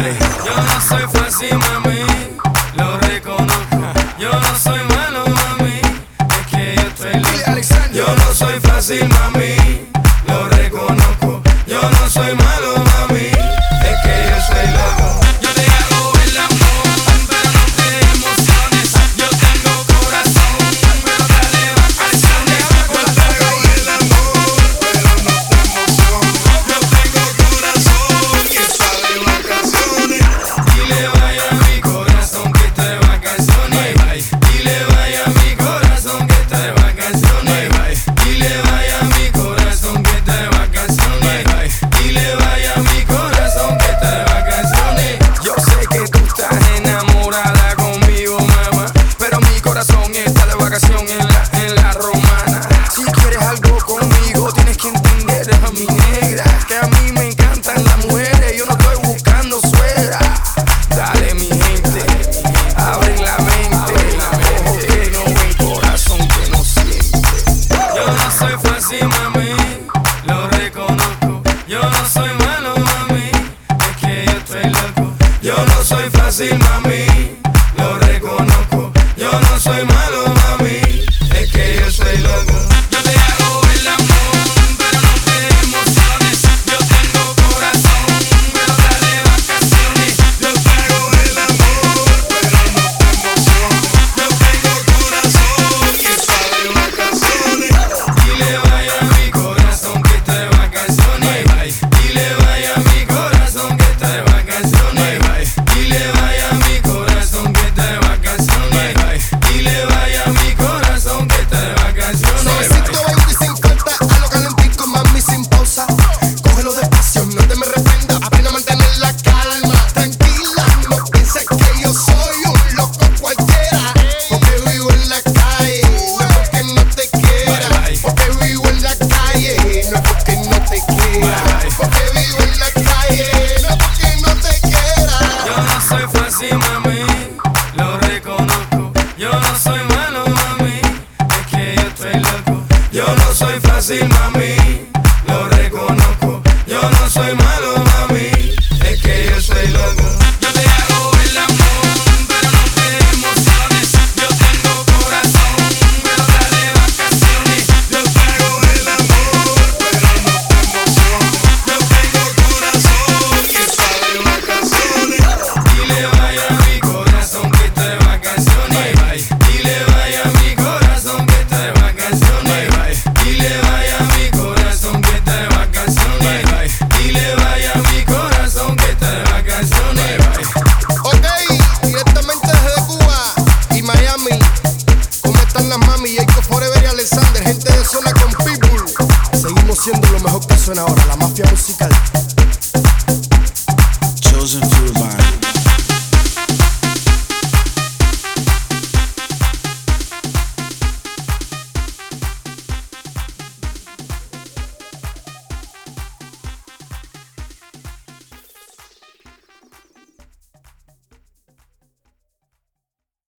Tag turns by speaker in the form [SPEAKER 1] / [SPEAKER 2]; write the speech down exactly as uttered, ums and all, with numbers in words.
[SPEAKER 1] vacaciones.
[SPEAKER 2] Yo no soy fácil, mami, lo reconozco. Yo no soy malo, mami, es que yo estoy loco. Yo no soy fácil, mami, lo reconozco. Yo no soy malo, mami, es que yo soy loco. Yo te hago el amor, pero no te emociones. Yo tengo corazón, pero dale vacaciones. Yo te hago el amor, pero no te emociones. Yo tengo corazón que está de vacaciones. Dile vaya a mi corazón que está de vacaciones. Dile vaya a mi corazón que está de vacaciones. Dile vaya a mi corazón que está de vacaciones. Dile vaya a mi corazón que está de vacaciones. Yo sé que tú estás enamorada conmigo, mamá, pero mi corazón está de vacación en la, en la romana. Si quieres algo conmigo tienes que entender, a mi negra, que a mí me encantan las mujeres. Yo no estoy buscando suegra. Dale mi gente, abren la mente, ojos que no ven, corazón que no siente. Yo no soy fácil, mami, lo reconozco. Yo no soy malo, mami, es que yo estoy loco. Yo no soy fácil, mami, lo reconozco. Yo no soy malo, mami, es que yo soy loco. Yo te hago el amor, pero no te emociones. Yo tengo corazón, pero dale vacaciones. Yo te hago el amor, pero no te emociones. Yo tengo corazón que está de vacaciones. Dile vaya a mi corazón que está de vacaciones. Dile vaya a mi corazón que está de vacaciones. Dile vaya a mi corazón que está de vacaciones. Dile vaya a mi corazón que está de vacaciones.
[SPEAKER 3] Suavecito, baby, sin falta, a lo calentico, mami, sin pausa. Cógelo despacio, no te me reprendas, aprende a mantener la calma. Tranquila, no pienses que yo soy un loco cualquiera. Porque vivo en la calle, no es porque no te quiera. Porque vivo en la calle, no es porque no te quiera. Porque vivo en la calle, no es porque no te quiera.
[SPEAKER 2] Yo no soy fácil, mami, lo reconozco. Yo no soy malo, mami, es que yo estoy loco. Yo no soy fácil, mami, lo reconozco. Yo no soy malo, mami, es que yo soy loco. Yo te hago el amor, pero no te emociones. Yo tengo corazón, pero dale vacaciones. Yo te hago el amor, pero no te emociones. Yo tengo corazón que está de vacaciones. Dile vaya a mi corazón que está de vacaciones. Dile vaya a mi corazón que está de vacaciones. Dile vaya a mi corazón que está de vacaciones. Dile vaya a mi corazón que está de vacaciones.
[SPEAKER 3] Ok, directamente desde Cuba y Miami. ¿Cómo están las mami? Jacob Forever y Alexander, gente de zona con Pitbull. Seguimos siendo lo mejor que suena ahora, la mafia musical.
[SPEAKER 1] Chosen few by